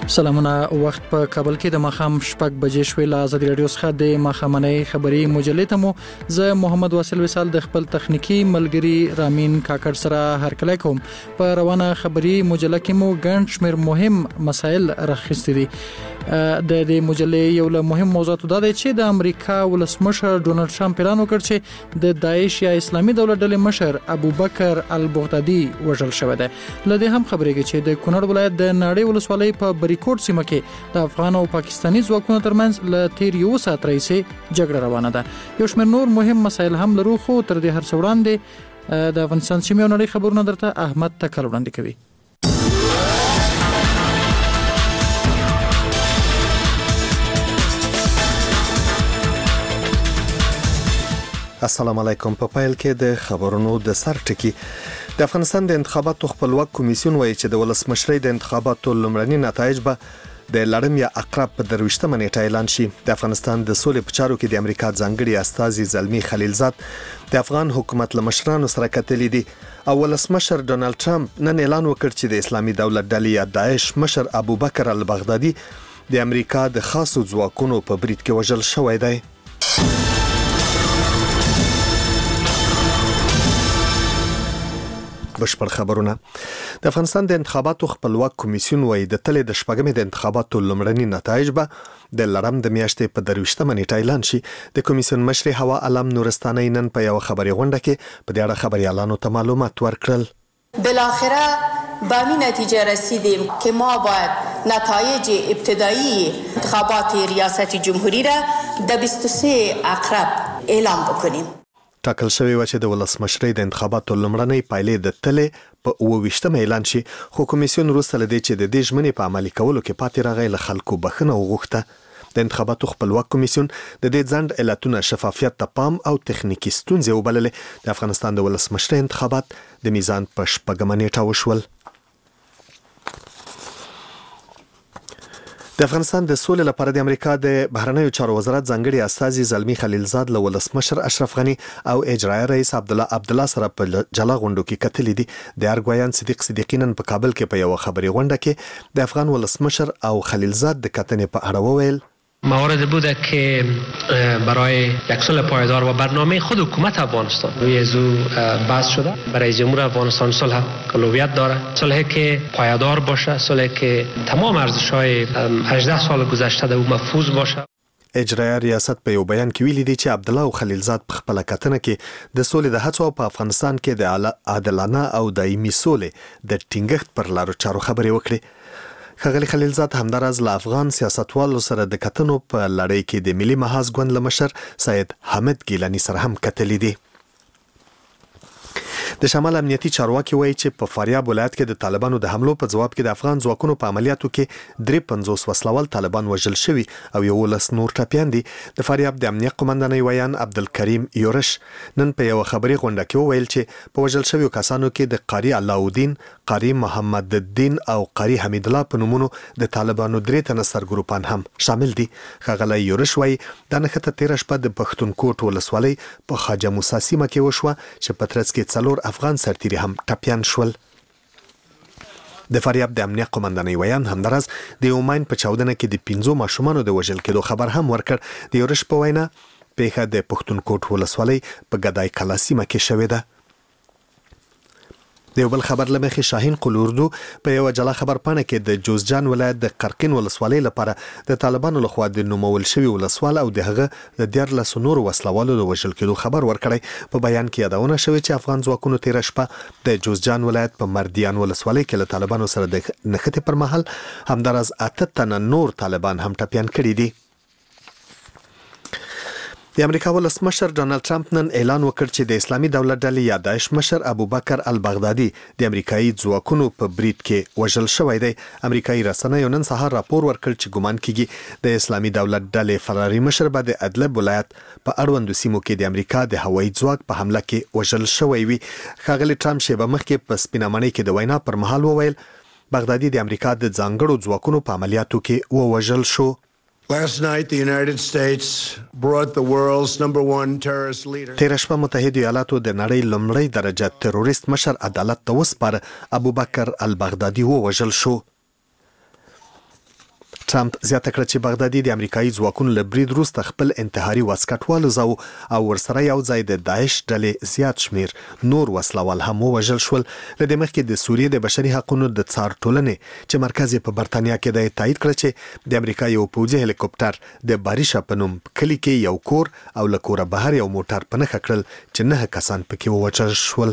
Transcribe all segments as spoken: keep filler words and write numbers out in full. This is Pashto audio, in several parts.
سلامونه وخت په کابل کې د مخام شپږ بجې شوې له ازادي رادیو څخه د مخامنۍ خبري مجلې ته مو زه محمد واصل وصال د خپل تخنیکی ملګری رامین کاکړ سره هرکلی کوم. په روانه خبري مجله کې مو ګڼ شمېر مهم مسایل راخیستي دي. د دې مجلې یو له مهم موضوعاتو دا دی چې د امریکا ولسمشر ډونالد ټرمپ اعلان وکړ چې د داعش یا اسلامي دولت ډلې مشر ابوبکر البغدادي وژل شوی دی. لدې هم خبرېږي چې د کونړ ولایت د ناړۍ ولسوالۍ په بریکوټ سیمه کې د افغان او پاکستاني ځواکونو ترمنځ له تیر یو ساعت راهیسې جګړه روانه ده. یو شمېر نور مهم مسایل هم لرو، خو تر دې هر څه وړاندې د افغانستان سیمې او نړۍ خبرونه درته احمد تکل وړاندې کوي. السلام علیکم. په پایل کې د خبرونو د سر ټکی. د افغانستان د انتخاباتو خپلواک کمیسیون وایي چې د ولسمشرۍ د انتخاباتو لومړني نتایج به د لړم یا عقرب په درویشتمه نیټه اعلان شي. د افغانستان د سولې په چارو کې د امریکا ځانګړي استازي زلمی خلیلزاد د افغان حکومت له مشرانو سره کتلې دي او ولسمشر ډونالد ټرمپ نن اعلان وکړ چې د اسلامي دولت ډلې یا داعش مشر ابوبکر البغدادي د امریکا د خاصو ځواکونو په برید کې وژل شوی دی. بشپړ خبرونه. د افغانستان د انتخاباتو خپلواک کمیسیون وایي د تلې د شپږمې د انتخاباتو لومړني نتایج به د لړم د میاشتې په درویشتمه نیټه اعلان شي. د کمیسیون مشر هوا علم نورستاني نن په یو خبري غونډه کې په دې اړه خبريالانو ته معلومات ورکړل. بالاخره به این نتیجه رسیدیم که ما باید نتایج ابتدایی انتخابات ریاست جمهوری را در بیست و سه عقرب اعلام بکنیم. ټاکل شوی و چې د ولسمشرۍ د انتخاباتو لومړنۍ پایلې د تلې په اوه ویشتمه اعلان شي، خو کمیسیون وروسته لدی چې د دې ژمنې په عملي کولو کې پاتې راغی له خلکو بخښنه وغوښته. د انتخاباتو خپلواک کمیسیون د دې ځنډ علتونه شفافیت ته پام او تخنیکی ستونزې وبللې. د افغانستان د ولسمشرۍ انتخابات د میزان په شپږمه نیټه وشول. د افغانستان د سولې لپاره د امریکا د بهرنیو چارو وزارت ځانګړي استازي زلمی خلیلزاد له ولسمشر اشرف غنی او اجرایي رئیس عبدالله عبدالله سره په جلا غونډو کې کتلې دي. د ارګویان صدیق صدیقی نن په کابل کې په یو خبري غونډه کې د افغان ولسمشر او خلیلزاد د کتنې په اړه وویل. موارد بوده که برای یک صلح پایدار و برنامه خود حکومت افغانستان روی ازو بحث شده. برای جمهور افغانستان صلح اولویت داره، صلحی که پایدار باشه، صلحی که تمام ارزش‌های هجده سال گذشته در او محفوظ باشه. اجرایي ریاست په یو بیان کې ویلي دي چې عبدالله او خلیلزاد په خپل کتنه کې د سولې د هڅو په افغانستان کې د عادلانه او دایمي سولې د ټینګښت پر لارو چارو خبرې وکړي. ښاغلي خلیلزاد همداراز له افغان سیاستوالو سره د کتنو په لړۍ کې د ملي محاذ ګوند له مشر سید حامد ګیلاني سره هم کتلې دي. د شمال امنیتي چارواکي وایي چې په فاریاب ولایت کې د طالبانو د حملو په جواب کې د افغان ځواکونو په عملیاتو کې درې پنځوس وسلوال طالبان وژل شوي او یو لس نور ټپیان دي. د فاریاب د امنیت قومندانۍ ویان عبدالکریم یورش نن په یو خبري غونډه کې وویل چې په وژل شویو کسانو کې د قاری علاءالدین، قاری محمد الدین او قاری حمید الله په نومونو د طالبانو درې تنه سرګروپان هم شامل دي. ښاغلی یورش وایي دا نښته تېره شپه د پښتونکوټ ولسوالۍ په خواجه موسی سیمه کې وشوه چې په ترڅ کې څلور افغان سرتیري هم ټپیان شول. د فاریاب د امنیت قومندانۍ ویان همداراز د یو ماین په چاودنه کې د پنځو ماشومانو د وژل کېدو خبر هم ورکړ. د یورش په وینا پیښه د پښتونکوټ ولسوالۍ په ګدای کلا سیمه کې شوې ده. د یو بل خبر لمخې شاهین قلوردو په یو جلا خبر پاڼه کې د جوزجان ولایت د قرقین ولسوالۍ لپاره د طالبانو لخوا د نومول شوي ولسوال او د هغه د دیارلس نورو وسلوالو د وژل کېدو خبر ورکړی. په بیان کې یادونه شوې چې افغان ځواکونو تېره شپه د جوزجان ولایت په مردیان ولسوالۍ کې له طالبانو سره د نښتې پر مهال همداراز اته تنه نور طالبان هم ټپیان کړي دي. د امریکا ولسمشر ډونالد ټرمپ نن اعلان وکړ چې د اسلامي دولت ډلې یا داعش مشر ابوبکر البغدادي د امریکایي ځواکونو په برید کې وژل شوی دی. امریکایي رسنیو نن سهار راپور ورکړ چې ګمان کیږي د اسلامي دولت ډلې فراري مشر به د ادلب ولایت په اړوندو سیمو کې د امریکا د هوایي ځواک په حمله کې وژل شوی وي. ښاغلي ټرمپ شیبه مخکې په سپینه ماڼۍ کې د وینا پر مهال وویل بغدادي د امریکا د ځانګړو ځواکونو په عملیاتو کې ووژل شو. Last night, the United States brought the world's number one terrorist leader. تیر شپه متحده ایالاتو د نړۍ لومړی درجه تروریست مشر عدالت ته وسپاره. ابوبکر البغدادي ووژل شو. ټرمپ زیاته کړه چې بغدادي د امریکایي ځواکونو له برید وروسته خپل انتحاري واسکټ والوزاو او ورسره یو ځای د داعش ډلې زیات شمیر نور وسلوال هم ووژل شول. له دې مخکې د سوریې د بشري حقوقو د څار ټولنې چې مرکز یې په برتانیا کې دی تایید کړ چې د امریکا یو پوځي هلیکوپټر د باریشا په نوم کلی کې یو کور او له کوره بهر یو موټر په نښه کړل چې نه کسان پکې ووژل شول.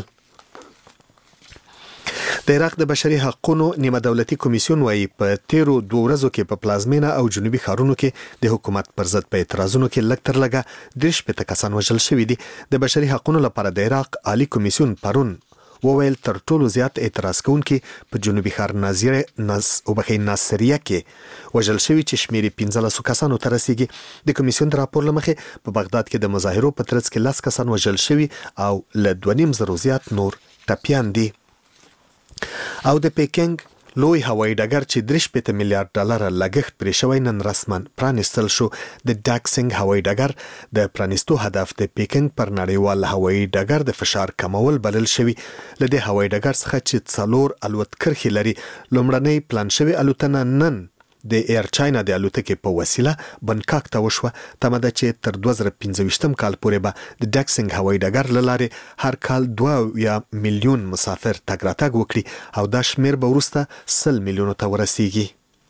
د عراق د بشري حقوقو نیمه دولتي کمیسیون وايي په تیرو دوه ورځو کې په پلازمینه او جنوبي ښارونو کې د حکومت پر ضد په اعتراضونو کې لږ تر لږه درې شپېته کسان وژل شوي دي. د بشري حقوقو لپاره د عراق عالی کمیسیون پرون وویل تر ټولو زیات اعتراض کوونکي په جنوبي ښار ناظریه ناس او بخې ناصریه کې وژل شوي چې شمیر پنځلس کسانو ته رسیدي. د کمیسیون د راپور لمخې په بغداد کې د مظاهرو په ترڅ کې لس کسان وژل شوي او له دوه نیم زرو زیات نور ټپیان دي. او د پیکنګ لوی هوایي ډګر چې درې شپېته میلیارډ ډالر لګښت پرې شوی نن رسما پرانیستل شو. د ډاکسنګ هوایي ډګر د پرانیستو هدف د پیکنګ پر نړیوال هوایي ډګر د فشار کمول بلل شوی. له دې هوایي ډګر څخه چې څلور الوت کرښې لري لومړنۍ پلان شوی الوتنه نن د ایر چاینا د الوتکې په وسیله بنکاک ته وشوه. تمه ده چې تر دوه زره پنځه ویشتم کال پورې به د ډاکسنګ هوایي ډګر له لارې هر کال دوه یا میلیون مسافر تګ راتګ وکړي او دا شمیر به وروسته سل میلیونو ته ورسیږي.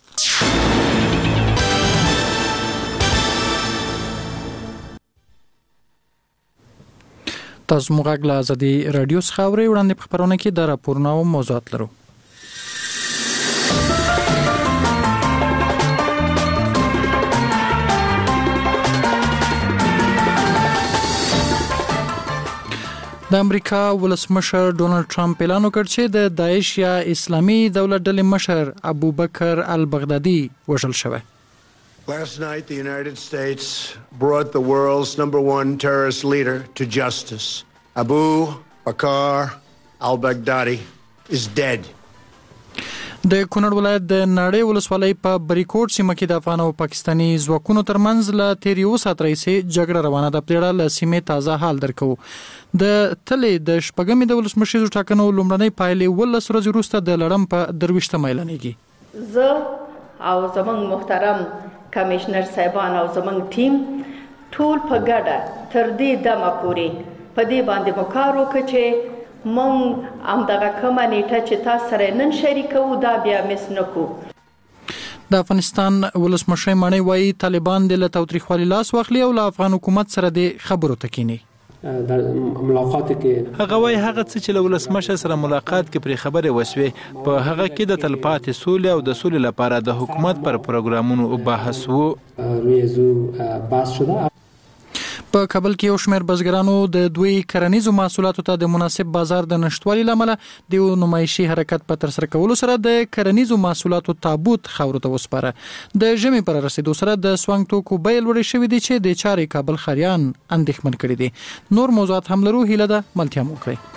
تاسو موږ غلا ازادي رادیو څخه اورئ. وړاندې په خبرونه کې د راپورونو او موضوعات لرو. د امریکا ولسمشر ډونالد ټرمپ اعلان وکړ چې د داعش یا اسلامي دولت ډلې مشر ابوبکر البغدادي وژل شوی. Last night, the United States brought the world's number one terrorist leader to justice. Abu Bakr al-Baghdadi is dead. د کونړ ولایت د نړۍ ولسوالۍ په بریکوټ سیمه کې د افغان او پاکستاني ځواکونو ترمنځ له تیر یو ساعت راهیسې جګړه روانه ده. پلیړه له سیمې تازه حال درکو. د تلې د شپږمې د ولسمشریزو ټاکنو لومړنۍ پایلې ولس ورځې وروسته د لړم په درویشتمه اعلانېږي. زه او زمونږ محترم کمشنر صاحبان او زمونږ ټیم ټول په ګډه تر دې دمه پورې په دې باندې مو کار وکړ چې مونږ همدغه کومه نیټه چې تاسو سره نن شریکو دا بیا مس نکو. د افغانستان ولسمشر مانی وایي طالبان د له تاوتریخوالي لاس واخلي او له افغان حکومت سره د خبرو تکینی. در ملاقات کې هغه وایي هغه څه چې له ولسمشر سره ملاقات کې پرې خبرې وسوي په هغه کې د تلپاتې سولې او د سولې لپاره د حکومت پر پروګرامونو بحث وو. روی زو بحث شده. په کابل کې یو شمېر بزګرانو د دوی کرنیزو محصولاتو ته د مناسب بازار د نشټوالي لامل د نمایشي حرکت په تر سره کولو سره د کرنیزو محصولاتو تابوت خاورو ته وسپاره. د ژمي پر رسیدو سره د سوانګ توکو بیې لوړې شوې دي چې د چارې کابل خاریان اندېښمن کړي دي. نور موضوعات هم لرو. هیله ده ملتیا مو کړئ.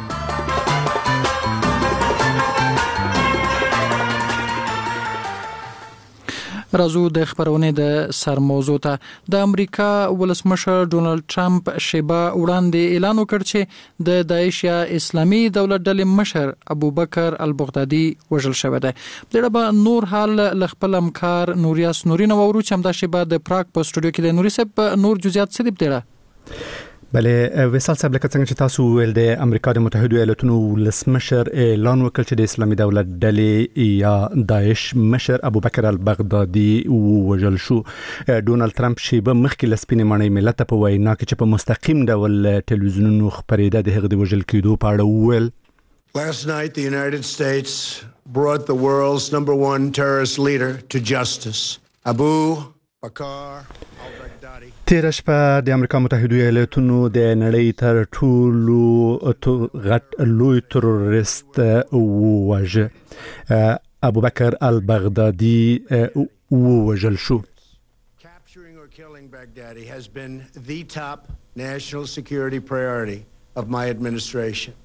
راځو د خبرونه د سر موضوع ته. د امریکا ولسمشر ډونالد ټرمپ شیبه وړاندې اعلان وکړ چې د داعش یا اسلامي دولت ډلې مشر ابوبکر البغدادي وژل شوی دی. دغه به نور حال ل خپل همکار نوریاس نورین وورو چې همدا شیبه د پراګ په سټوډیو کې د نوري صاحب نور جزئیات څه دی بده. بله وصال صاحب لکه څنګه چې تاسو ویل د امریکا د متحده ایالاتونو ولسمشر اعلان وکړ چې د اسلامي دولت ډلې یا داعش مشر ابوبکر البغدادي وژل شو. ډونالد ټرمپ شیبه مخکې لسپینې مړی ملت په وینا کې چې په مستقیم ډول ټلویزیونونو خبرېده د هغه د وژل کېدو په اړه وویل. Last night, the United States brought the world's number one terrorist leader to justice. Abu Bakr al-Baghdadi. تیر شپه د امریکا متحده ایالاتونو د نړۍ تر ټولو غټ لوی تروریست وواژه ابوبکر البغدادي ووژل شو. Capturing or killing Baghdadi has been the top national security priority of my administration.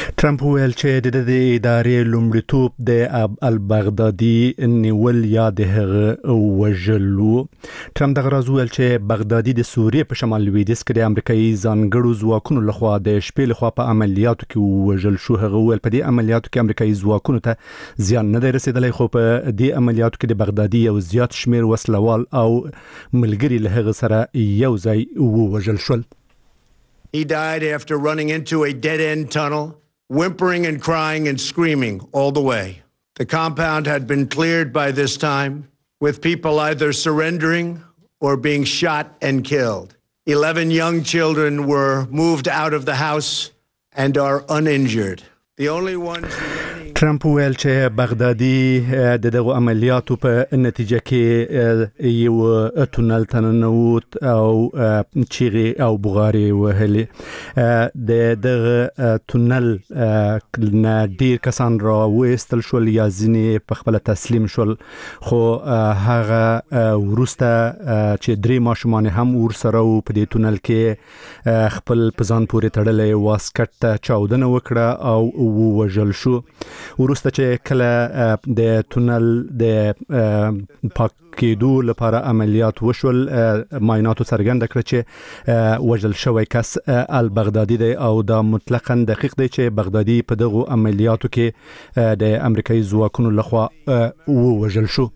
ټرمپ ویل چې د دې ادارې لومړیتوب د البغدادي نیول یا د هغه وژلو. ټرمپ دغه راز ویل چې بغدادي د سوریې په شمال لویدیځ کې د امریکایي ځانګړو ځواکونو لخوا د شپې لخوا په عملیاتو کې وژل شو. هغه ویل په دې عملیاتو کې امریکایي ځواکونو ته زیان نه دی رسیدلی، خو په دې عملیاتو کې د بغدادي یو زیات شمیر وسلوال او ملګري له هغه سره یو ځای ووژل شول. He died after running into a dead-end tunnel, whimpering and crying and screaming all the way. The compound had been cleared by this time, with people either surrendering or being shot and killed. Eleven young children were moved out of the house and are uninjured. The only ones remaining... ټرمپ ویل چې بغدادي د دغه عملیاتو په نتیجه کې یو تونل تننوت او چیغي او بغاري وهلې. د دغه تونل نه ډیر کسان را وېستل شول یا ځینې په خپل تسلیم شول، خو هغه ورسته چې درې ماشومان هم ورسره په دې تونل کې خپل پزان پورې تړلې واسکټ ته چاودنه وکړه او ووژل شو. ورسته چې کله د تونل د پاک کېدو لپاره عملیات وشول، معایناتو څرګنده کړه چې وژل شوی کس البغدادي دی او دا مطلقاً دقیق دی چې بغدادي په دغو عملیاتو کې د امریکایي ځواکونو لخوا ووژل شو.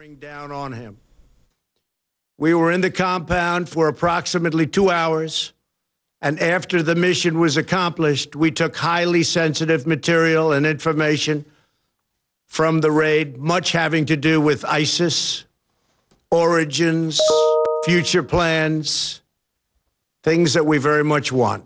We were in the compound for approximately two hours. And after the mission was accomplished, we took highly sensitive material and information from the raid, much having to do with ISIS, origins, future plans, things that we very much want.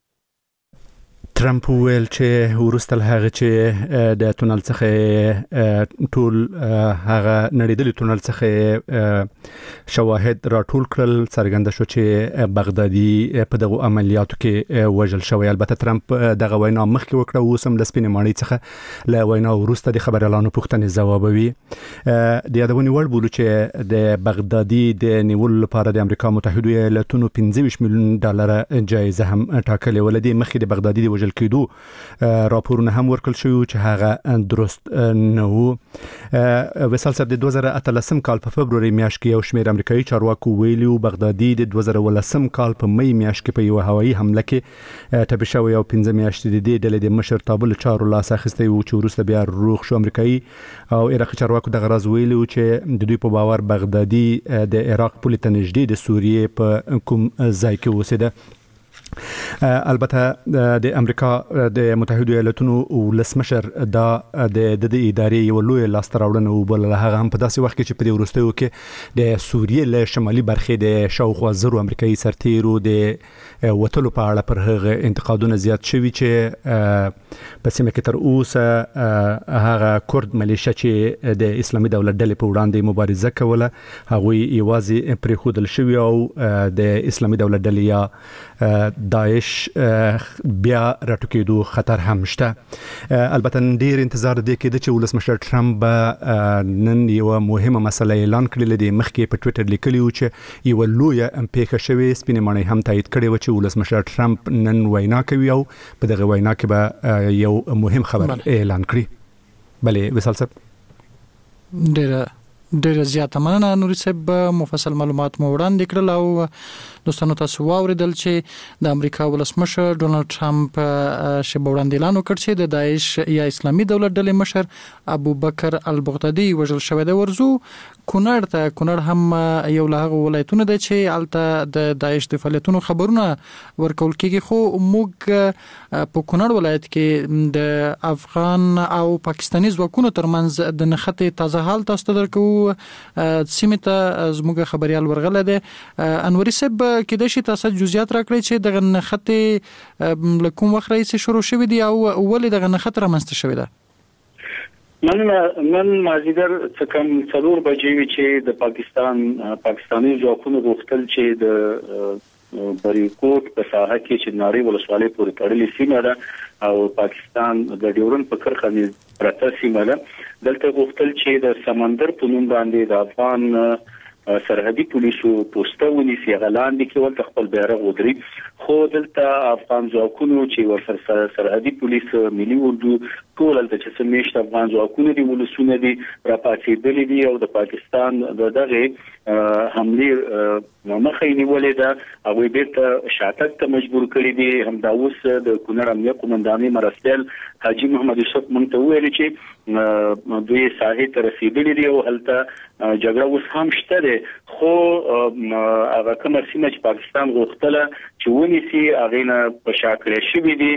ټرمپ ویل چې ورسته له هغه چې د تونل څخه ټول هغه نړیدلي تونل څخه شواهد راټول کړل، څرګنده شو چې بغدادي په دغه عملیاتو کې وژل شوی. البته ټرمپ دغه وینا مخکې وکړه، اوس هم د سپینې ماڼۍ څخه له وینا وروسته د خبریالانو پوښتنې ځوابوي. د یادونې وړ بولو چې د بغدادي د نیولو لپاره د امریکا متحده ایالاتونو پنځه ویشت میلیون ډالر جایزه هم ټاکلې وه. له دې مخکې د بغدادي د وژل کېدو راپورونه هم ورکړل شوي چې هغه درست نه وو. وصال صاحب د دوه زره اتلسم کال په فبروري میاشت کې یو شمېر امریکایي چارواکو ویلي وو بغدادي د دوه زره ولسم کال په می میاشت کې په یوه هوایي حمله کې ټپي شوی او پنځه میاشتې د دې ډلې د مشرتابه له چارو لاس اخیستی وو چې وروسته بیا روغ شو. امریکایي او عراقي چارواکو دغه راز ویلي وو چې د دوی په باور بغدادي د عراق پولې ته نږدې د سوریې په کوم ځای کې اوسېده. البته د امریکا د متحده ایالاتونو ولسمشر دا د د ادارې یو لوی لاسته راوړنه وبلله، هغه هم په داسې وخت کې چې په دې وروستیو کې د سوریې له شمالي برخې د شاوخوا زرو امریکایي سرتیرو د وتلو په اړه پر هغه انتقادونه زیات شوي چې په سیمه کې تر اوسه هغه کورد ملیشه چې د اسلامي دولت ډلې په وړاندې مبارزه کوله هغوی یوازې پرېښودل شوي او د اسلامي دولت ډلې یا داعش بیا راټوکېدو خطر هم شته. البته ډیر انتظار دی کېده چې ولسمشر ټرمپ نن یو مهمه مسله اعلان کړې ده. مخکې په ټویټر لیکلی و چې یو لویه پیښه شوې، سپینې ماڼۍ هم تایید کړې و چې ولسمشر ټرمپ نن وینا کوي او په دغه وینا کې به یو مهم خبر اعلان کړي. بلې وصال صاحب ډیره ډیره زیاته مننه نوري صاحب، مفصل معلومات مو وړاندې کړل او دوستانو تاسو واوریدل چې د امریکا ولسمشر ډونالد ټرمپ شب وړاندې اعلان وکړ چې د داعش یا اسلامي دولت ډلې مشر ابو بکر البغدادي وژل شوی دی. ورزو کونړ ته کونړ هم یو له هغو ولایتونو دی چې هلته د داعش د فعالیتونو خبرونه ورکول کېږي، خو موږ په کونړ ولایت کې د افغان او پاکستاني ځواکونو ترمنځ د نښتې تازه حال تاسو ته درکو. سیمې ته زموږ خبریال ورغلی دی. انوري صاحب کېدای شي تاسو جزئیات راکړئ چې دغه نښتې له کوم وخت راهیسې شروع شوې دي او ولې دغه نښته رامنځته شوې ده؟ نن نن مازیګر څه کم څلور بجې وي چې د پاکستان پاکستاني ځواکونو غوښتل چې د بریکوټ په ساحه کې چې ناری ولسوالۍ پورې تړلې سیمه ده او پاکستان د ډیورن په کرښه کې پرته سیمه ده، دلته غوښتل چې د سمندر په نوم باندې د افغان سرحدي پولیسو پوسټه ونیسي غلاندې کې ورته خپل بیرغ ودري خو دلته افغان ځواکونو چې ورسره سرحدي پولیس ملي اردو ټول د چې سمیشت افغان ځواکونو دي ولسونه دي را پاتېدلي دي او د پاکستان د دغه حملې مخه نیولې ده او بیرته شاتګ ته مجبور کړی دي. همدا اوس د کونړ امنیه قومندانۍ مرستیال حاجی محمد یوسف مونږ ته ویل چې دوی ساحې ته رسیدلي دي او هلته جګړه اوس هم شته ده خو هغه کومه سیمه چې پاکستان غوښتله چې ونیسي هغه نه په شا کړی شوي دي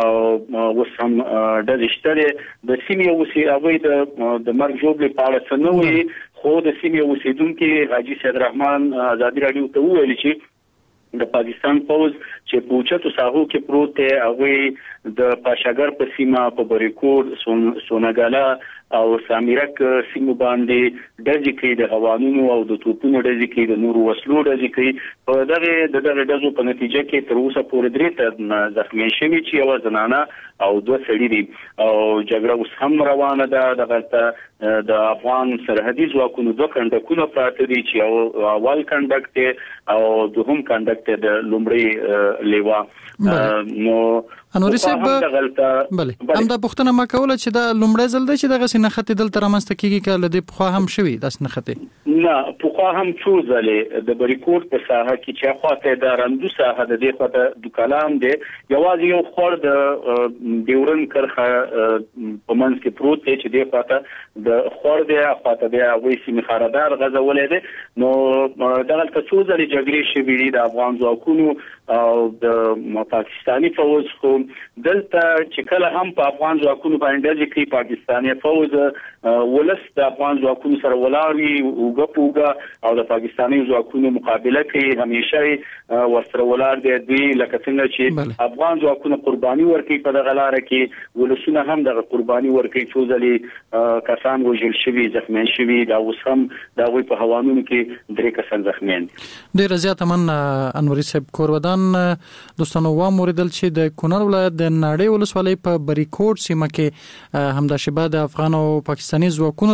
او اوس هم ډزې شته ده. د سیمې اوسېدونکي د مرګ ژوبلې په اړه څه نه وایي خو د سیمې اوسېدونکي حاجي سید رحمان ازادي راډیو ته وویل چې د پاکستان پوز چې په اوچتو ساحو کې پروت دی هغه د پاشاګر په سیمه په بریکور سونګالا او سامیرک سیمه باندې ډزې کوي د هوانونو او د توپونو ډزې کوي د نورو وسلو ډزې کوي. په دغه د دغه ډزو په نتیجه کې تر اوسه پورې درې تنه زخمي شوي چې یوه زنانه او دوه سړي دي او جګړه اوس هم روانه ده. دغه د افغان سرحدي ځواکونو دوه کنډکونه پراته دي چې یو اول کنډک دی او دوهم کنډک دی د لومړي لیوا. نو انوري صاحب بله هم دا پوښتنه ما کوله چې دا لومړی ځل دی چې دغه سنخت دلته رامنځته کیږي که له دې پخوا هم شوي دا سنخت نه پخوا هم څو ځلې د بریکوټ په ساحه کې چې خواته د رندو ساحه د دې خواته د کلام دی یوازې یو خور د ډیورن کرخه په منځ کې پروت دی چې دې خواته د خور دی خواته د هغوی سیمې خاردار غځولی دی. نو دغلته څو ځلې جګړې شوي دي د افغان ځواکونو او د پاکستاني فوز خو دلته چې کله هم په افغان ځواکونو باندې ډزې کوي پاکستاني فوز ولس د افغان ځواکونو سره ولاړ وي اوږه په اوږه او د پاکستاني ځواکونو مقابله کوي همیشه ورسره ولاړ دی. دوی لکه څنګه چې افغان ځواکونه قرباني ورکوي په دغه لاره کې ولسونه هم دغه قرباني ورکوي. څو ځلې کسان وژل شوي زخمیان شوي دا اوس هم د هغوی په هوانونو کې درې کسان زخمیان دي. ډېره زیاته مننه انوري صاحب. کورودان دوستانو واوریدل چې د کونړ ولایت د ناړۍ ولسوالۍ په بریکوټ سیمه کې همداشبه د افغان او پاکستاني ځواکونو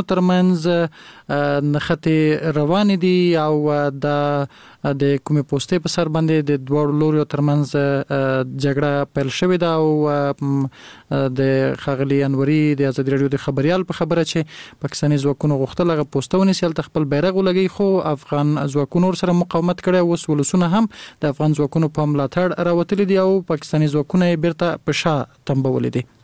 ترمنځ نښتې روانې دي او د د کومې پوسټې په سر باندې د دوه لوريو ترمنځ جګړه پیل شوې ده او د ښاغلي انوري د ازادي راډیو د خبريال په خبره چې پاکستاني ځواکونو غوښتل هغه پوسټه ونیسي هلته خپل بیرغ ولګي خو افغان ځواکونو سره مقاومت کړی. اوس ولسونه هم د افغان ځواکونو په ملاتړ راوتلي دي او پاکستاني ځواکونه یې بیرته په شا تمبولي دي.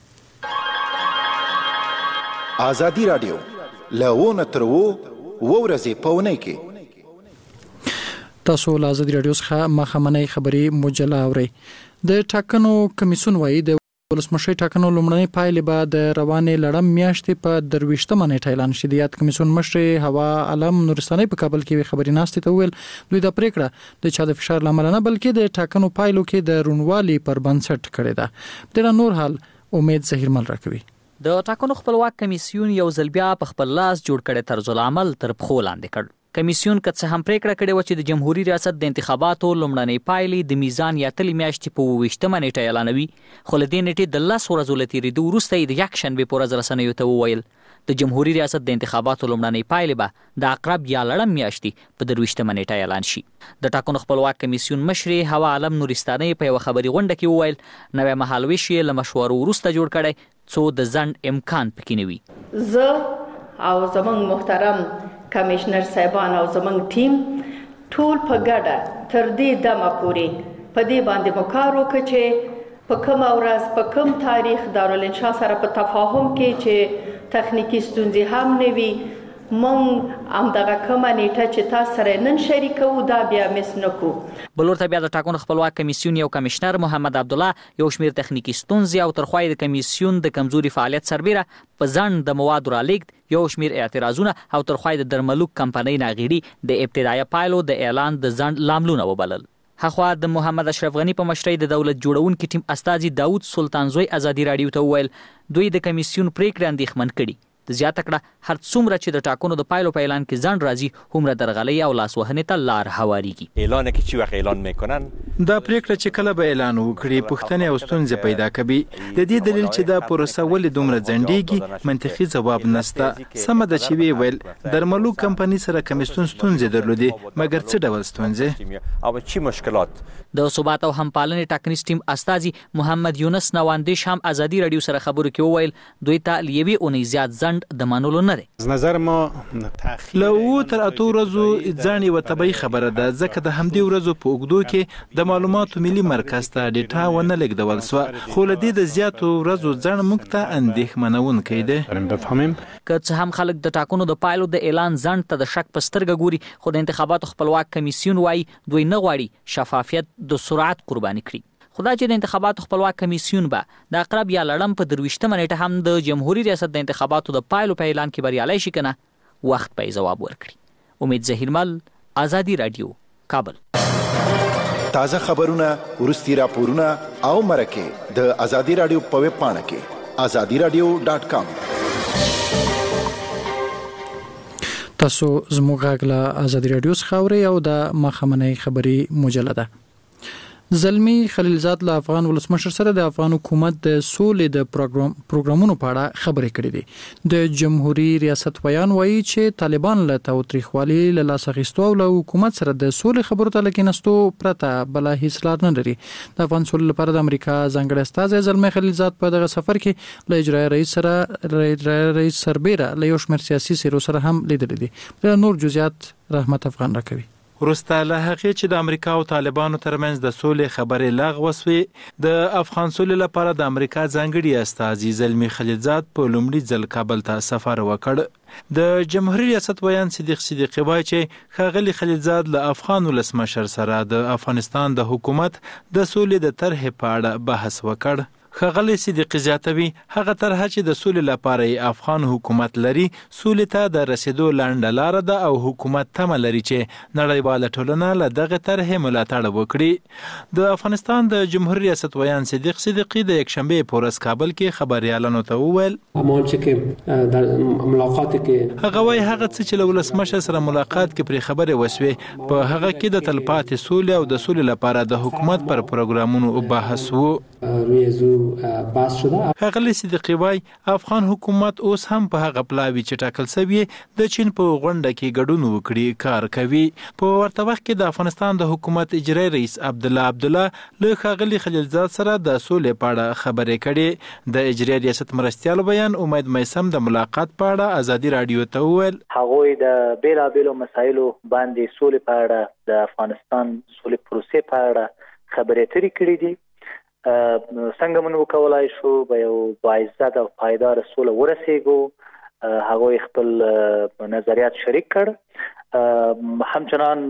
ازادي راډیو لونه تر وو ورځې په ونې کې تاسو له ازادي راډیو څخه مخامنۍ خبري مجله اورئ. د ټاکنو کمیسیون وايي د ولسمشر ټاکنو لومړنۍ پایلې به د روانې لړم میاشتې په درویشتمه نیټه اعلان شي. د یاد کمیسیون مشر هوا علم نورستاني په کابل کې خبري ناستې ته ویل دوی د پریکړه د چا د فشار لامل نه بلکې د ټاکنو پایلو کې د رونوالي پر بنسټ کړې ده. د نور حال امید زهیرمل راکوي. د ټاکنو خپلواک کمیسیون یو ځل بیا په خپل لاس جوړ کړي طرز العمل تر پخو لاندې کړ. کمیسیون که څه هم پریکړه کړې و چې د جمهوریت ریاست د انتخاباتو لومړنۍ پایلې د میزان یا تلې میاشتې په اوویشتمه نیټه اعلانوي خو له دې نیټې د لس ورځو له تېرېدو وروسته یې د یکشنبې په ورځ رسنیو ته وویل د جمهوریت ریاست د انتخاباتو لومړنۍ پایلې به د عقرب یا لړم میاشتې په درویشتمه نیټه اعلان شي. د ټاکنو خپلواک کمیسیون مشر هوا علم نورستاني په یوه خبري غونډه کې وویل نوی مهالویش یې له مشورو وروسته جوړ کړی څو د ځنډ امکان پکې نه وي. زه او زموږ محترم کمشنر صاحبان او زموږ ټیم ټول په ګډه تر دې دمه پورې په دې باندې مو کار وکړ چې په کوم ورځ په کوم تاریخ دارالانشا سره په تفاهم کې چې تخنیکی ستونزې هم نه وي مونږ همدغه کومه نیټه چې تاسو سره نن شریکو دا بیا مس نکو. بلور ته بیا د ټاکنو خپلواک کمیسیون یو کمشنر محمد عبدالله یو شمیر تخنیکی ستونزې او ترخوای د کمیسیون د کمزوري فعالیت سربیره په ځان د موادو را لیږد یو شمیر اعتراضونه او ترخوای د درملوک کمپنۍ ناغېړي د ابتدایي پایلو د اعلان د ځنډ لاملونه وبلل. هخوا د محمد اشرف غنی په مشرۍ د دولت جوړونکي ټیم استازي داود سلطان زوی ازادي راډیو ته وویل دوی د کمیسیون پریکړې اندېښمن کړي. زیاته کړه هر څومره چې د ټاکنو د پایلو په اعلان کې ځنډ راځي هومره درغلۍ او لاسوهنې ته لار هواریږي. اعلان کې چې وخت اعلان میکنن دا پریکړه چې کله به اعلان وکړي پښتنې او ستونزې پیدا کوي. د دې دلیل چې دا پروسه ولې دومره ځنډیږي منطقي ځواب نشته. سمه ده چې وی ویل درملو کمپنۍ سره کمیسیون ستونزې درلودي مګر څه ډول ستونزې او چی مشکلات. د ثبات او همپالنې ټاکنیز ټیم استاذي محمد یونس نواندیش هم ازادي رادیو سره خبرو کې وویل دوی ته لیوي اونۍ زیات ځنډ د منلو نه دی. نظر ما تاخیر له تر اتو ورځو ځان یو طبي خبره ده ځکه د همدې ورځو په اوږدو کې د معلوماتو ملي مرکز ته ډیټا ونه لګیدول سو خو له دې د زیاتو ورځو ځنډ موږ ته اندېښمنونکی دی. که څه هم خلک د ټاکنو د پایلو د اعلان ځنډ ته د شک په سترګه ګوري خو د انتخاباتو خپلواک کمیسیون وايي دوی نه غواړي شفافیت د سرعت قرباني کړي. خدای چې د انتخاباتو خپلواک کمیسیون به د اقرب یا لړم په درویشتمه نیټه هم د جمهوریت ریاست د انتخاباتو د پایلو په اعلان کې بریالي شي کنه وخت به جواب ورکړي. امید ظهیرمل ازادي رادیو کابل. تازه خبرونه ورستی راپورونه او مرکه د ازادي رادیو په ویب پاڼه کې ازادي رادیو ډاټ کام. تاسو زموږ غږ له ازادي رادیو څخه اورئ او د ماښامنۍ خبري مجله ده. زلمی خلیلزاد له افغان ولسمشر سره د افغان حکومت د سولې د پروګرام پروګرامونو په اړه خبرې کړې دي. د جمهوریت ریاست بیان وایي چې طالبان له تاوتریخوالي له لاس اخیستو او له حکومت سره د سولې خبرو ته لکینستو پرته بل هیڅ لار نه لري. د افغان سولې لپاره د امریکا ځانګړی استازی زلمی خلیلزاد په دغه سفر کې له اجرایي رئیس سره اجرایي رئیس سربیره له یو شمېر سیاسي څیرو سره هم لیدل دي. د نور جزئیات رحمت افغان راکوي. وروسته له هغې چې د امریکا او طالبانو ترمنځ د سولې خبرې لغوه شوې د افغان سولې لپاره د امریکا ځانګړي استازي زلمی خلیلزاد په لومړي ځل کابل ته سفر وکړ. د جمهوریت ریاست ویان صدیق صدیقی وایي چې ښاغلي خلیلزاد له افغان ولسمشر سره د افغانستان د حکومت د سولې د طرحې په اړه بحث وکړ. ښاغلي صدیقی زیاتوي هغه طرحه چې د سولې لپاره افغان حکومت لري سولې ته د رسیدو لنډه لاره ده او حکومت تمه لري چې نړیواله ټولنه له دغه طرحې ملاتړ وکړي. د افغانستان د جمهوریت ریاست ویان صدیق صدیقی د یکشنبه په ورځ کابل کې خبريالانو ته وویل در ملاقات کې هغه وایي هغه څه چې له ولسمشر سره ملاقات کې پرې خبرې وسوې په هغه کې د تلپاتې سولې او د سولې لپاره د حکومت پر پروګرامونو بحث وو. بحث شده. ښاغلي صدیقی وایي افغان حکومت اوس هم په هغه پلاوي چې ټاکل شوی د چین په غونډه کې ګډون وکړي کار کوي. په ورته وخت کې د افغانستان د حکومت اجرایي رئیس عبدالله عبدالله له ښاغلي خلیلزاد سره د سولې په اړه خبرې کړې. د اجرایي ریاست مرستیال بیان امید میسم د ملاقات په اړه ازادي رادیو ته وویل هغوی د بیلابیلو مسایلو باندې سولې په اړه د افغانستان سولې پروسې په اړه خبرې اترې کړې دي. څنګه موږ وکولای شو به یو باعزت او پایدار سوله ورسېږو. هغوی خپل نظریات شریک کړ. همچنان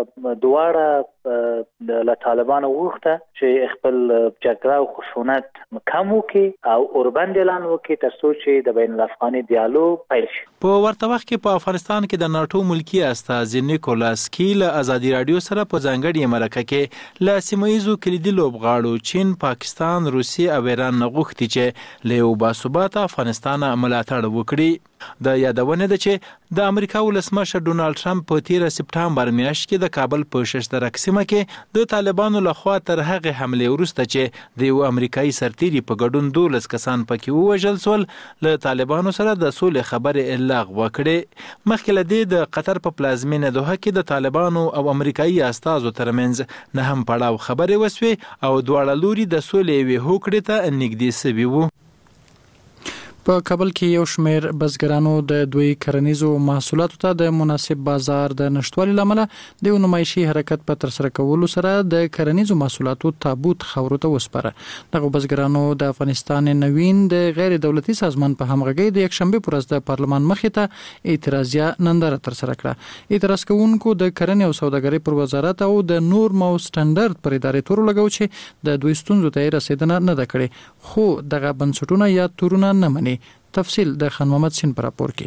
دواړه له طالبانو وغوښته چې خپل جګړه او خشونت کم وکړي او اوربند اعلان وکړي تر څو چې د بین الافغاني دیالوګ پیل شي. په ورته وخت کې په افغانستان کې د ناتو ملکی استازي نیکولاس کی له ازادي رادیو سره په ځانګړي مرکه کې له سیمایي کلیدي لوبغاړو چین، پاکستان، روسیې او ایران نه غوښتي چې له یو باثباته افغانستان ملاتړ وکړي. د یادونه ده چې د امریکا ولسمشر ډونالډ ټرمپ په تیر سپټمبر میاشت کې د کابل په ششترک سیمه کې د طالبانو لخوا تر هغه حمله وروسته چې د یو امریکایي سرتیري په ګډون دولس کسان پکې ووژل شول له طالبانو سره د سولې خبرې لغوه کړې. مخکې له دې د قطر په پلازمینه دوحه کې د طالبانو او امریکایي استازو ترمنځ نه هم پړاو خبرې وسوې او دواړه لوري د سولې یوې هوکړې ته نږدې شوي وو. په کابل کې یو شمېر بزګرانو د دوی کرنیزو محصولاتو ته د مناسب بازار د نشټوالي لامل د یو نمایشي حرکت په ترسره کولو سره د کرنیزو محصولاتو تابوت خاورو ته وسپاره. دغه بزګرانو د افغانستان نوین د غیر دولتي سازمان په همغږۍ د یکشنبه پر ورځ د پارلمان مخې ته اعتراضیه ننداره ترسره کړه. اعتراض کوونکو د کرنې او سوداګرۍ پر وزارت او د نورم او سټانډرد پر ادارې تور لګاو چې د دوی ستونزو ته رسیدنه نه ده کړې خو دغه بنسټونه یا تورونه نه مني. تفصیل د خان محمد سین پر راپور کې.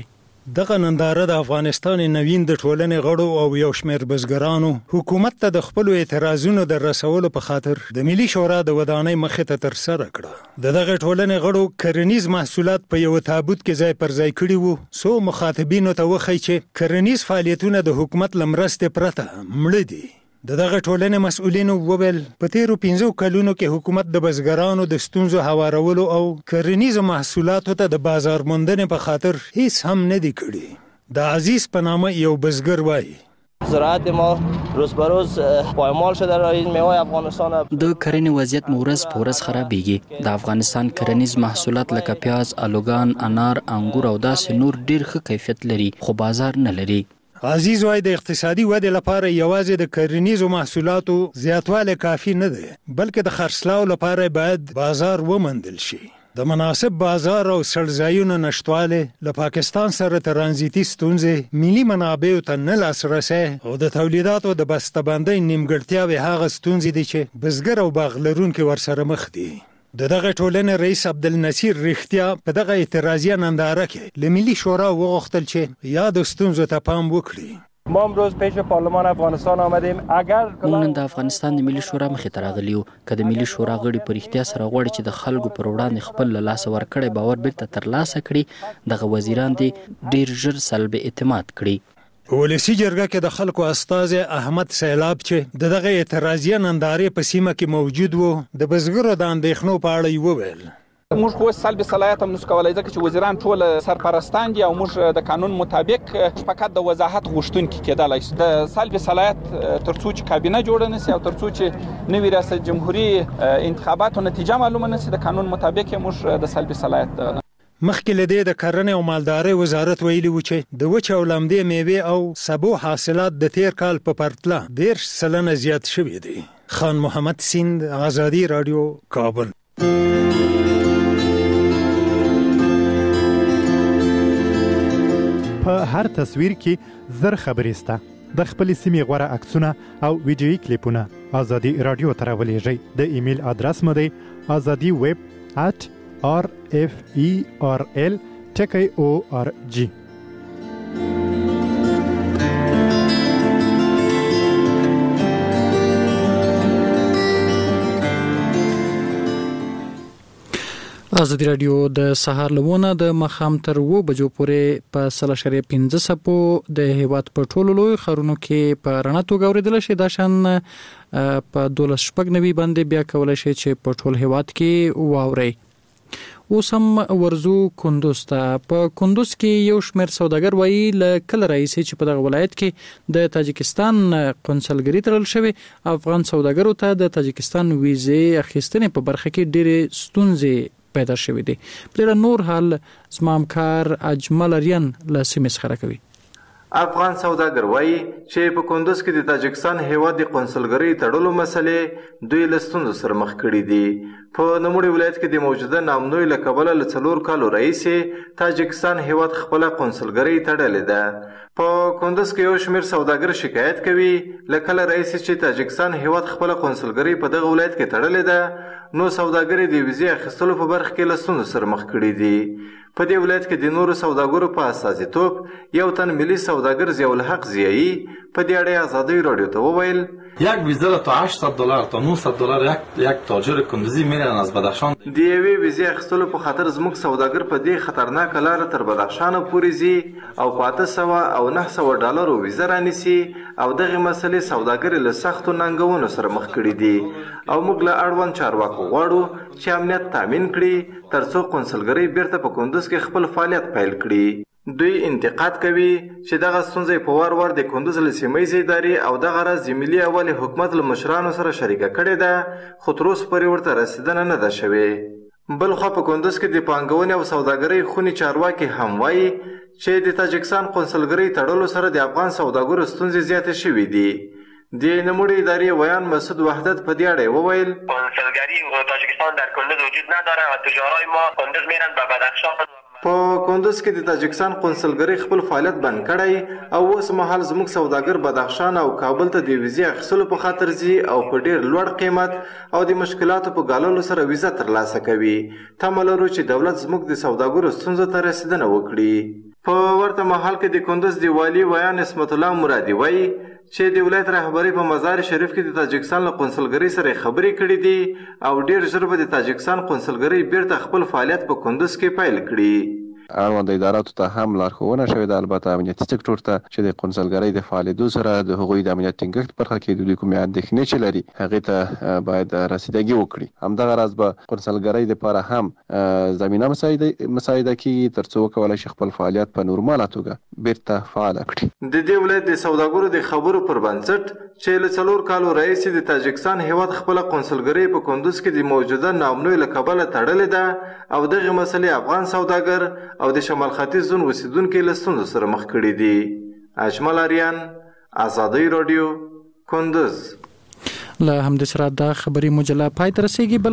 دغه ننداره د افغانستان نوین د ټولنې غړو او یو شمېر بزګرانو حکومت ته د خپل اعتراضونو د رسولو په خاطر د ملي شورا د ودانۍ مخې ته ترسره کړه. د دغه ټولنې غړو کرنیز محصولات په یو تابوت کې ځای پر ځای کړي وو. څو مخاطبینو ته وښیي چې کرنیز فعالیتونه د حکومت له مرستې پرته مړه دي. د دغه ټولنې مسؤلینو وویل په تیرو پنځو کلونو کې حکومت د بزګرانو د ستونزو هوارولو او کرنیزو محصولاتو ته د بازار موندنې په خاطر هیڅ هم نه دی کړی. د عزیز په نامه یو بزګر وایي زراعت ما روز به روز پایمال شده در این میوه افغانستان. د کرنې وضعیت مو ورځ په ورځ خرابېږي. د افغانستان کرنیز محصولات لکه پیاز، آلوګان، انار، انګور او داسې نور ډیر ښه کیفیت لري خو بازار نه لري. عزیز وای د اقتصادي ودې لپاره یوازې د کرنیزو محصولاتو زیاتوالی کافي نه دی بلکې د خرڅلاو لپاره باید بازار وموندل شي. د مناسب بازار او سړځایونو نشتوالی له پاکستان سره ترانزیتي ستونزې، ملي منابعو ته نه لاسرسی او د تولیداتو د بسته‌بندۍ نیمګړتیاوې هغه ستونزې دي چې بزګر او باغ لرونکي ورسره مخ دي. د دغه ټولنې رئیس عبدالنصیر رښتیا په دغه اعتراضیه ننداره کې له ملي شورا وغوښتل چې یاد ستونزو ته پام وکړي. ما امروز پیش پارلمان افغانستان آمدیم. اگر موږ نن د افغانستان د ملي شورا مخې ته راغلي یو. که د ملي شورا غړي په رښتیا سره غواړي چې د خلکو پر وړاندې خپل له لاسه ورکړی باور بیرته ترلاسه کړي، دغه وزیران دې ډیر ژر سلب اعتماد کړي. په ولسي جرګه کې د خلکو استازی احمد سیلاب چې د دغه اعتراضیه نندارې په سیمه کې موجود وو د بزګرو د اندېښنو په اړه یې وویل موږ خو سلب صلاحیت هم نشو کولای ځکه چې وزیران ټول سرپرستان دي او موږ د قانون مطابق فقط د وضاحت غوښتونکي کېدلای شي. د سلب صلاحیت ترڅو چې کابینه جوړه نشي او ترڅو چې نوی ریاست جمهوریت انتخاباتو نتیجه معلومه نشي د قانون مطابق موږ د سلب صلاحیت. مخکې له دې د کرنې او مالدارۍ وزارت ویلي و چې د وچ او لمدې میوې او سبو حاصلات د تیر کال په پرتله دېرش سلنه زیات شوي دي. خان محمد سیند، آزادي رادیو، کابل. په هر تصویر کې زر خبرې سته. د خپل سیمې غوره عکسونه او ویډیویي کلیپونه آزادي رادیو ته راولېږئ. د ایمیل ادرس مو دی آزادي ویب at r f e r l ټکی او ار جی. آزادي رادیو د سهار لمونه د مخام تر و بجو پورې په سل شری پنځه سپو د هیواد په ټولو لوی خرونو کې په رڼا توګه اوریدل شي. دا شان په دولس شپږ نوي باندې بیا کولای شي چې په ټول هیواد کې واوري. اوس هم ورزو کندوز ته. په کندوز کې یو شمېر سوداګر وایي له کله راځي چې په دغه ولایت کې د تاجکستان قونسلګري تړل شوی. افغان سوداګرو ته د تاجکستان ویزې اخیستنې په برخه کې ډېرې ستونزې پیدا شوې دي. په دې نور حال زما همکار اجمل اریان له سیمې څخه راکوي. افغان سوداګر وایي چې په کندوز کې د تاجکستان هیواد د قونسلګرۍ تړلو مسلې دوی له ستونزو سره مخ کړي دي. په نوموړي ولایت کې د موجوده ناامنۍ له کبله له څلور کالو راهیسې تاجکستان هیواد خپله قونسلګرۍ تړلې ده. په کندوز کې یو شمېر سوداګر شکایت کوي له کله راهیسې چې تاجکستان هیواد خپله قونسلګرۍ په دغه ولایت کې تړلې ده نو سوداګر د ویزې اخیستلو په برخه کې له ستونزو سره مخ کړي دي. په دې ولایت کې د نورو سوداګرو په استازیتوب یو تن ملي سوداګر ضیاءالحق ضیایی په دې اړه آزادی رادیو ته وویل یک ویزه تا هشتصد دلار تا نهصد دلار یک یک تاجر کندوزی میرن از بدخشان. د یوې ویزې اخیستلو په خاطر زموږ سوداګر په دې خطرناکه لاره تر بدخشان پورې ځي او په اته سوه او نه سوه ډالرو ویزه رانیسي او دغه مسلې سوداګر له سختو ننګونو سره مخ کړي دي او موږ له اړوند چارواکو غواړو چې امنیت تامین کړي ترڅو قونسلګرۍ بیرته په کندوز کې خپل فعالیت پیل کړي. دوی انتقاد کوي چې دغه ستونزې په وار وار د کندوز له سیمه ییزې ادارې او دغه راز د ملي اولي حکومت له مشرانو سره شریکه کړې ده خو تر اوسه پورې ورته رسېدنه نه ده شوې. بلخوا په کندوز کې د پانګونې او سوداګرۍ خونې چارواکي هم وایي چې د تاجکستان قونسلګرۍ تړلو سره د افغان سوداګرو ستونزې زیاتې شوې دي. د نوموړي ادارې ویان مسعود وحدت په دې اړه وویل قونسلگری تاجکستان در کندوز وجود نداره و تجارای ما کندوز میرن به بدخشان. په کندوز کې د تاجکستان قونسلګرۍ خپل فعالیت بند کړی او اوس مهال زموږ سوداګر بدخشان او کابل ته د ویزې اخیستلو په خاطر ځي او په ډیر لوړ قیمت او د مشکلاتو په ګاللو سره ویزه ترلاسه کوي. تمه لرو چې دولت زموږ د سوداګرو ستونزو ته رسیدنه وکړي. په ورته مهال کې د کندز د والي ویان اسمت الله مرادي وایي چې د ولایت رهبري په مزار شریف کې د تاجکستان له قونسلګرۍ سره خبرې کړې دي او ډیر ژر به د تاجکستان قونسلګرۍ بیرته خپل فعالیت په کندز کې پیل کړي. اړوند اداراتو ته هم لارښوونه شوې ده، البته امنیتي سکتور ته چې د قونسلګرۍ د فعالیدو سره د هغوی د امنیت ټینګښت برخه کې د دوی کومې اندېښنې چې لري هغې ته باید رسیدګي وکړي. همدغه راز به قونسلګرۍ دپاره هم زمینه مساعده کیږي تر څو وکولی شي خپل فعالیت په نورماله توګه بیرته فعاله کړي. د دې ولایت د سوداګرو د خبرو پر بنسټ چې له څلور کالو راهیسې د تاجکستان هیواد خپله قونسلګرۍ په کندوز کې د موجوده ناامنیو له کبله تړلې ده او دغې مسلې افغان سوداګر او د شمال ختیځ زون اوسیدونکي له ستونزو سره مخ کړي دي. اجمل اریان، آزادۍ راډیو، کندوز. له همدې سره دا خبري مجله پای ته رسیږي.